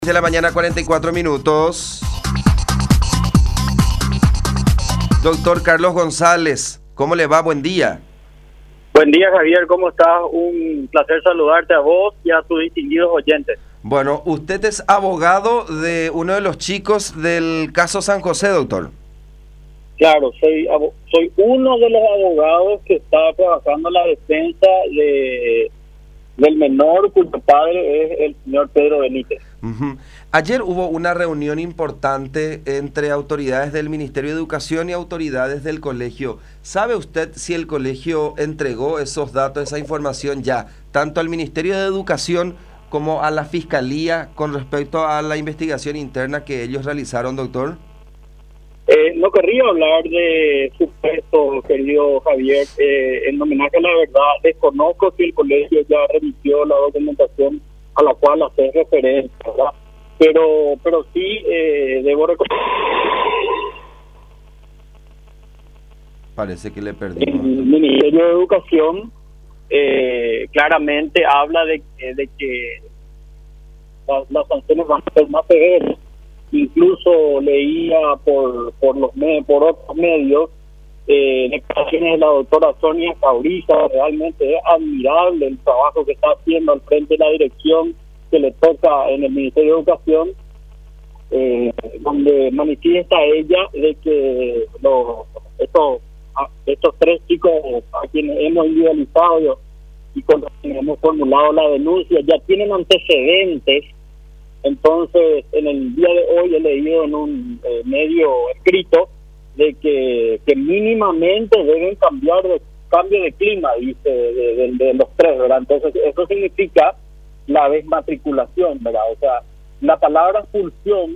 De la mañana, 44 minutos. Doctor Carlos González, ¿cómo le va? Buen día. Buen día, Javier, ¿cómo estás? Un placer saludarte a vos y a tus distinguidos oyentes. Bueno, usted es abogado de uno de los chicos del caso San José, doctor. Claro, soy uno de los abogados que está trabajando en la defensa del menor cuyo padre es el señor Pedro Benítez. Ayer hubo una reunión importante entre autoridades del Ministerio de Educación y autoridades del colegio. ¿Sabe usted si el colegio entregó esos datos, esa información ya, tanto al Ministerio de Educación como a la Fiscalía con respecto a la investigación interna que ellos realizaron, doctor? No querría hablar de supuesto, querido Javier, en homenaje a la verdad. Desconozco si el colegio ya remitió la documentación a la cual hace referencia, ¿verdad? Pero sí debo reconocer. Parece que le perdimos. El Ministerio de Educación claramente habla de que las sanciones van a ser más severas. Incluso leía por otros medios declaraciones de la doctora Sonia Cauriza. Realmente es admirable el trabajo que está haciendo al frente de la dirección que le toca en el Ministerio de Educación, donde manifiesta ella de que estos tres chicos a quienes hemos individualizado y con los que hemos formulado la denuncia ya tienen antecedentes. Entonces, en el día de hoy he leído en un medio escrito de que mínimamente deben cambio de clima, dice, de los tres, ¿verdad? Entonces, eso significa la desmatriculación, ¿verdad? O sea, la palabra expulsión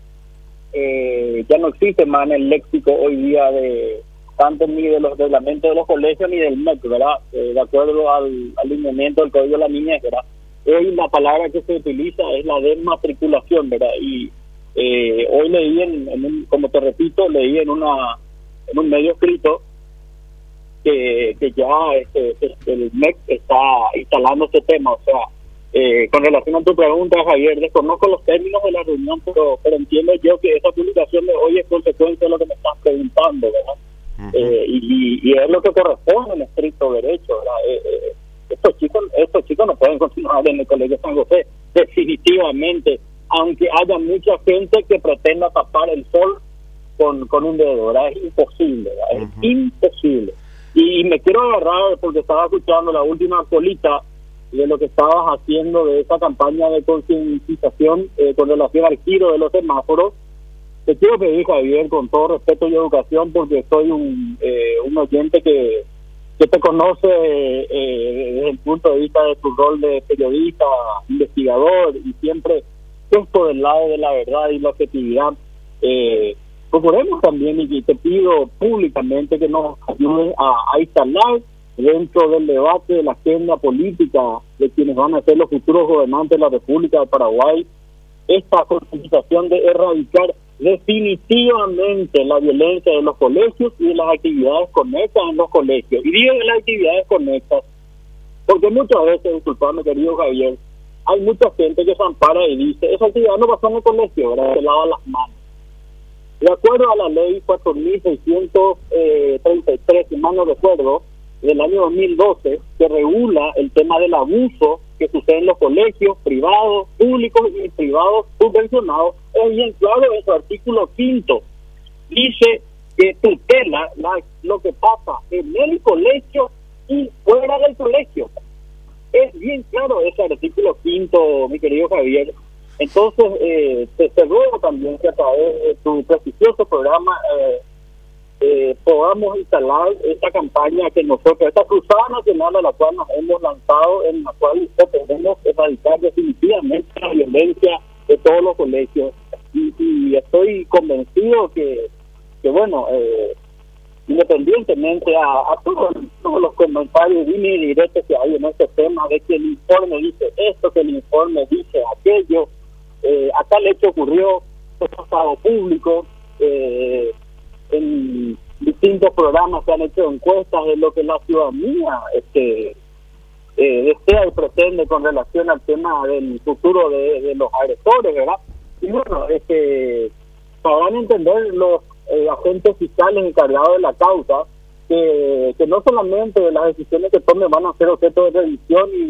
ya no existe más en el léxico hoy día tanto ni de los reglamentos de los colegios ni del MEC, ¿verdad? De acuerdo al lineamiento del Código de la Niñez, ¿verdad? Hoy la palabra que se utiliza es la desmatriculación, ¿verdad? Y hoy leí como te repito, leí en un medio escrito que ya el MEC está instalando este tema. O sea, con relación a tu pregunta, Javier, desconozco los términos de la reunión, pero entiendo yo que esa publicación de hoy es consecuencia de lo que me estás preguntando, ¿verdad? Y es lo que corresponde en estricto derecho, ¿verdad? Estos chicos no pueden continuar en el Colegio San José, definitivamente, aunque haya mucha gente que pretenda tapar el sol con un dedo, ¿verdad? Es imposible, ¿verdad? Es imposible. Y me quiero agarrar, porque estaba escuchando la última colita de lo que estabas haciendo de esa campaña de concientización con relación al giro de los semáforos. Te quiero pedir, Javier, con todo respeto y educación, porque soy un oyente que te conoce desde el punto de vista de tu rol de periodista, investigador, y siempre por del lado de la verdad y la objetividad. Procuremos también, y te pido públicamente que nos ayudes a instalar dentro del debate de la agenda política de quienes van a ser los futuros gobernantes de la República de Paraguay esta concientización de erradicar definitivamente la violencia de los colegios y de las actividades conexas en los colegios. Y digo de las actividades conexas porque muchas veces, disculpame, querido Javier, hay mucha gente que se ampara y dice, esa actividad no pasó en el colegio, ¿verdad? Se lava las manos. De acuerdo a la ley 4.633, si mal no recuerdo, del año 2012, que regula el tema del abuso que sucede en los colegios privados, públicos y privados subvencionados, es bien claro en su artículo 5. Dice que tutela lo que pasa en el colegio y fuera del colegio. Es bien claro ese artículo 5, mi querido Javier. Entonces, te ruego también que a través de tu prestigioso programa podamos instalar esta campaña que nosotros, esta cruzada nacional a la cual nos hemos lanzado, en la cual pretendemos erradicar definitivamente la violencia de todos los colegios. Y estoy convencido que bueno, independientemente a todos los comentarios y directos que hay en este tema, de que el informe dice esto, que el informe dice aquello, acá el hecho ocurrió, esto ha estado público, en distintos programas se han hecho encuestas de lo que la ciudadanía desea y pretende con relación al tema del futuro de los agresores, ¿verdad? Y bueno, sabrán entender los agentes fiscales encargados de la causa que no solamente las decisiones que tomen van a ser objeto de revisión y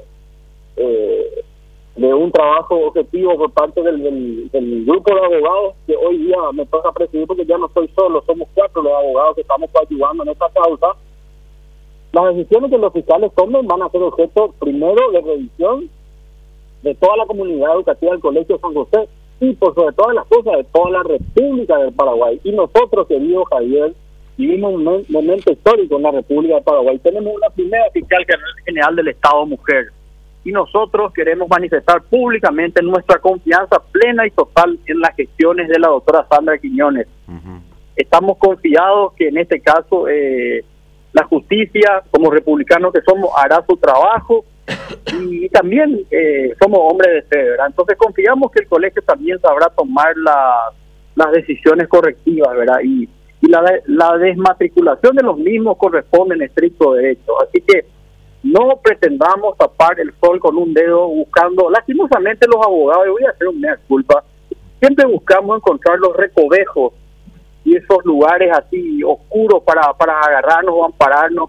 de un trabajo objetivo por parte del grupo de abogados que hoy día me toca presidir, porque ya no estoy solo, somos 4 los abogados que estamos ayudando en esta causa. Las decisiones que los fiscales tomen van a ser objeto primero de revisión de toda la comunidad educativa del Colegio San José y por sobre todas las cosas de toda la República del Paraguay. Y nosotros, querido Javier, vivimos un momento histórico en la República del Paraguay. Tenemos una primera fiscal general del Estado mujer y nosotros queremos manifestar públicamente nuestra confianza plena y total en las gestiones de la doctora Sandra Quiñones. Estamos confiados que en este caso la justicia, como republicanos que somos, hará su trabajo y también somos hombres de fe, ¿verdad? Entonces confiamos que el colegio también sabrá tomar las decisiones correctivas, ¿verdad? Y la desmatriculación de los mismos corresponde en estricto derecho. Así que no pretendamos tapar el sol con un dedo buscando, lastimosamente los abogados, y voy a hacer un mea culpa, siempre buscamos encontrar los recovejos y esos lugares así oscuros para agarrarnos o ampararnos,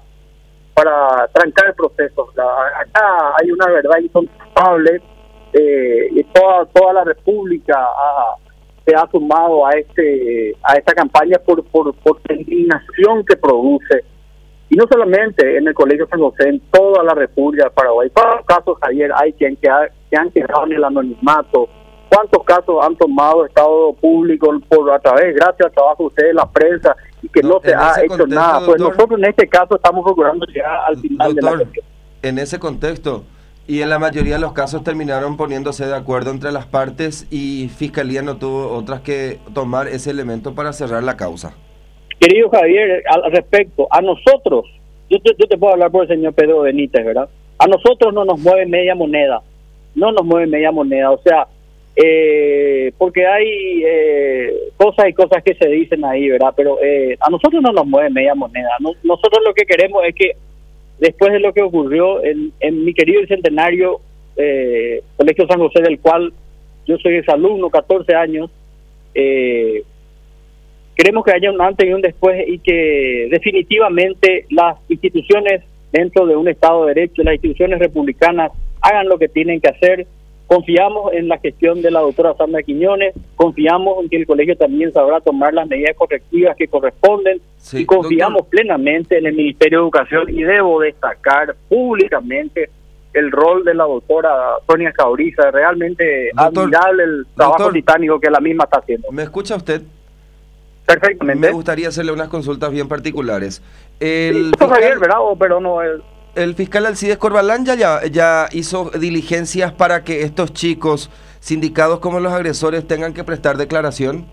para trancar el proceso. Acá hay una verdad incontestable, y toda la República se ha sumado a esta campaña por la indignación que produce. Y no solamente en el Colegio San José, en toda la República de Paraguay. ¿Cuántos casos, Javier, hay que han quedado en el anonimato? ¿Cuántos casos han tomado estado público gracias al trabajo de ustedes, la prensa, y que no se ha hecho nada? Pues nosotros en este caso estamos procurando llegar al final de la gestión. En ese contexto, y en la mayoría de los casos terminaron poniéndose de acuerdo entre las partes y Fiscalía no tuvo otras que tomar ese elemento para cerrar la causa. Querido Javier, al respecto, a nosotros, yo te puedo hablar por el señor Pedro Benítez, ¿verdad? A nosotros no nos mueve media moneda, o sea, porque hay cosas y cosas que se dicen ahí, ¿verdad? Pero a nosotros no nos mueve media moneda. Nosotros lo que queremos es que después de lo que ocurrió en mi querido y centenario Colegio San José, del cual yo soy exalumno, 14 años, queremos que haya un antes y un después y que definitivamente las instituciones dentro de un Estado de Derecho, las instituciones republicanas hagan lo que tienen que hacer. Confiamos en la gestión de la doctora Sandra Quiñones, confiamos en que el colegio también sabrá tomar las medidas correctivas que corresponden, sí, y confiamos plenamente en el Ministerio de Educación, y debo destacar públicamente el rol de la doctora Sonia Cauriza. Realmente admirable el trabajo titánico que la misma está haciendo. ¿Me escucha usted? Perfectamente. Me gustaría hacerle unas consultas bien particulares. Javier, ¿verdad? Pero no es... El fiscal Alcides Corbalán ya hizo diligencias para que estos chicos, sindicados como los agresores, tengan que prestar declaración.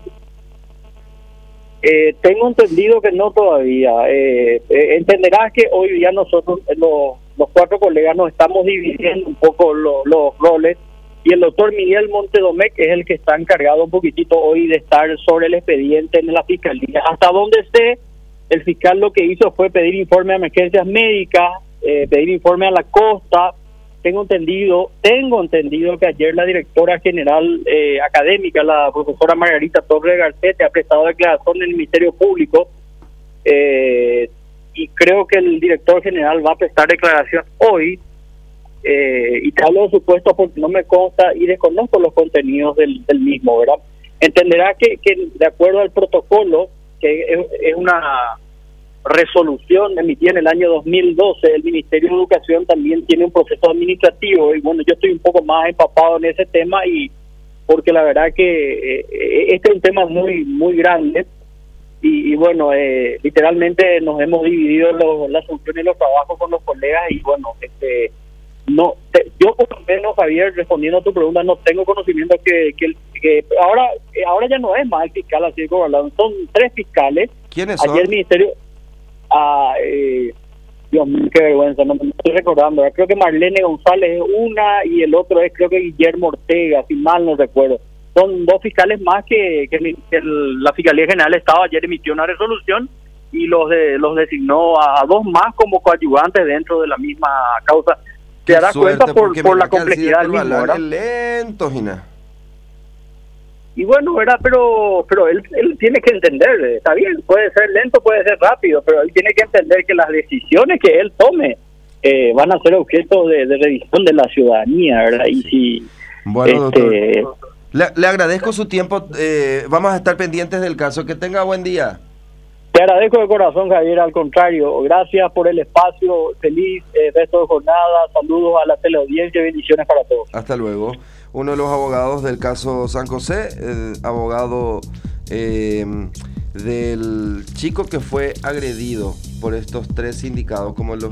Tengo entendido que no todavía. Entenderás que hoy día nosotros, los 4 colegas, nos estamos dividiendo un poco los roles, y el doctor Miguel Montedomecq es el que está encargado un poquitito hoy de estar sobre el expediente en la fiscalía. Hasta donde sé, el fiscal lo que hizo fue pedir informe de emergencias médicas, pedir informe a la costa. Tengo entendido que ayer la directora general académica, la profesora Margarita Torres Garcete, ha prestado declaración en el Ministerio Público, y creo que el director general va a prestar declaración hoy, y te hablo de supuesto porque no me consta y desconozco los contenidos del mismo, ¿verdad? Entenderá que de acuerdo al protocolo, que es una resolución emitida en el año 2012, el Ministerio de Educación también tiene un proceso administrativo, y bueno, yo estoy un poco más empapado en ese tema, y porque la verdad que este es un tema muy muy grande, y bueno, literalmente nos hemos dividido las funciones y los trabajos con los colegas, y bueno, yo por lo menos, Javier, respondiendo a tu pregunta, no tengo conocimiento que ahora ya no es más el fiscal así como hablaron, son 3 fiscales. ¿Quiénes son? Ayer el Ministerio... Dios mío, qué vergüenza, no me estoy recordando. Creo que Marlene González es una y el otro es, creo que Guillermo Ortega, si mal no recuerdo. Son 2 fiscales más que la Fiscalía General del Estado ayer emitió una resolución y los designó a dos más como coadyuvantes dentro de la misma causa. Te darás cuenta por la complejidad del mismo, ¿verdad? Es lento, Gina. Y bueno, ¿verdad? Pero él tiene que entender, está bien, puede ser lento, puede ser rápido, pero él tiene que entender que las decisiones que él tome van a ser objeto de revisión de la ciudadanía, ¿verdad? Y si... Bueno, doctor, le agradezco su tiempo, vamos a estar pendientes del caso, que tenga buen día. Te agradezco de corazón, Javier, al contrario, gracias por el espacio, feliz resto de jornada, saludos a la teleaudiencia y bendiciones para todos. Hasta luego. Uno de los abogados del caso San José, el abogado del chico que fue agredido por estos tres sindicados, como los